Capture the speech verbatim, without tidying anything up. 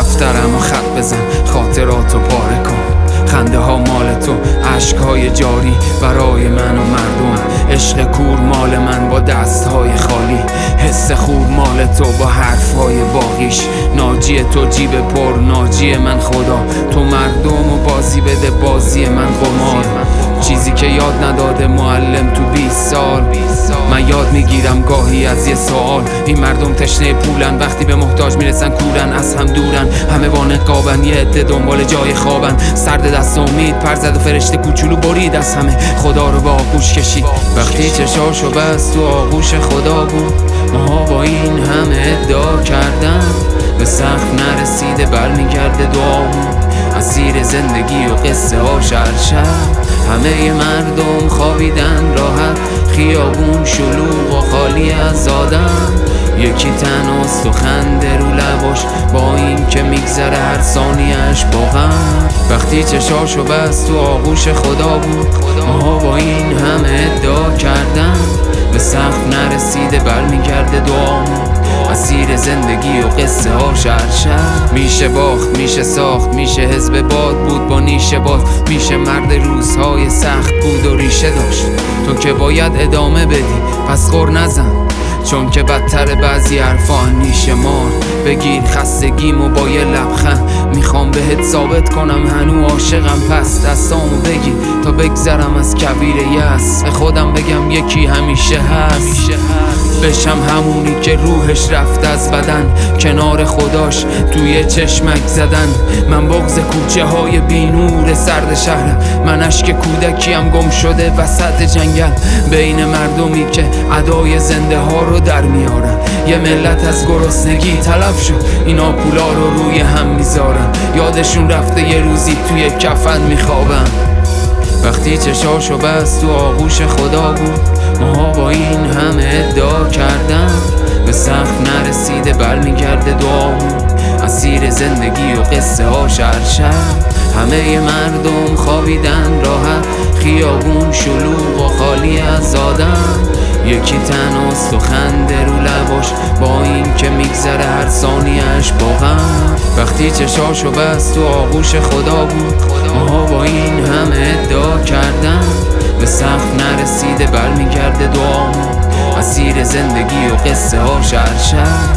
دفترم و خط بزن، خاطراتو پاره کن، خنده ها مال تو، عشق های جاری برای من و مردم، عشق کور مال من با دست های خالی، حس خوب مال تو با حرف های باقیش، ناجی تو جیب پر، ناجی من خدا، تو مردم و بازی بده بازی من قمار، چیزی که یاد نداده معلم تو بیست سال. من یاد میگیرم گاهی از یه سوال، این مردم تشنه پولن، وقتی به محتاج میرسن کورن، از هم دورن، همه با نقابن، یه عده دنبال جای خوابن، سرد دست امید پر زد و فرشته کوچولو برید از همه، خدا رو به آغوش کشید. وقتی چشاشو بست تو آغوش خدا بود، ماها با این همه ادعا کردن، به سقف نرسیده بر میگرده دعامون، اسیر زندگی و قصه ها شرشر، همه مردم خوابیدن راحت، خیابون شلوغ و خالی از آدم، یکی تنهاست و خنده رو لباش، با این که میگذره هر ثانیه‌اش با غم. وقتی چشاشو بست تو آغوش خدا بود، ماها با این همه ادعا کردن، به سقف نرسیده بر میگرده دعامون، اسیر زندگی و قصه ها شرشر. میشه باخت، میشه ساخت، میشه حزب باد بود با نیشه باد، میشه مرد روزهای سخت بود و ریشه داشت، تو که باید ادامه بدی پس خور نزن، چون که بدتر بعضی حرفا نیشه مار. بگیر خستگیمو با یه لبخند، میخوام بهت ثابت کنم هنو عاشقم، پس دستامو بگیر تا بگذرم از کویر یأس، به خودم بگم یکی همیشه هست، بشم همونی که روحش رفت از بدن، کنار خداش توی چشمک زدن. من بغض کوچه های بی نور سرد شهرم، من اشک کودکیم گم شده وسط جنگل، بین مردمی که ادای زنده ها رو در میارن، یه ملت از گرسنگی تلف شد، اینا پولا رو روی هم میذارن، یادشون رفته یه روزی توی کفن میخوابن. وقتی چشاشو بست تو آغوش خدا بود، ماها با این همه ادعا کردن، به سقف نرسیده بر میگرده دعامون، اسیر زندگی و قصه ها شرشر، همه مردم خوابیدن راحت، خیابون شلوغ و خالی از آدم، یکی تنهاست و خنده رو لباش، با این که میگذره هر ثانیه‌اش با غم. وقتی چشاشو بست تو آغوش خدا بود، ماها با این همه ادعا کردن، به سقف نرسیده بر میگرده دعامون، اسیر زندگی و قصه ها شرشر.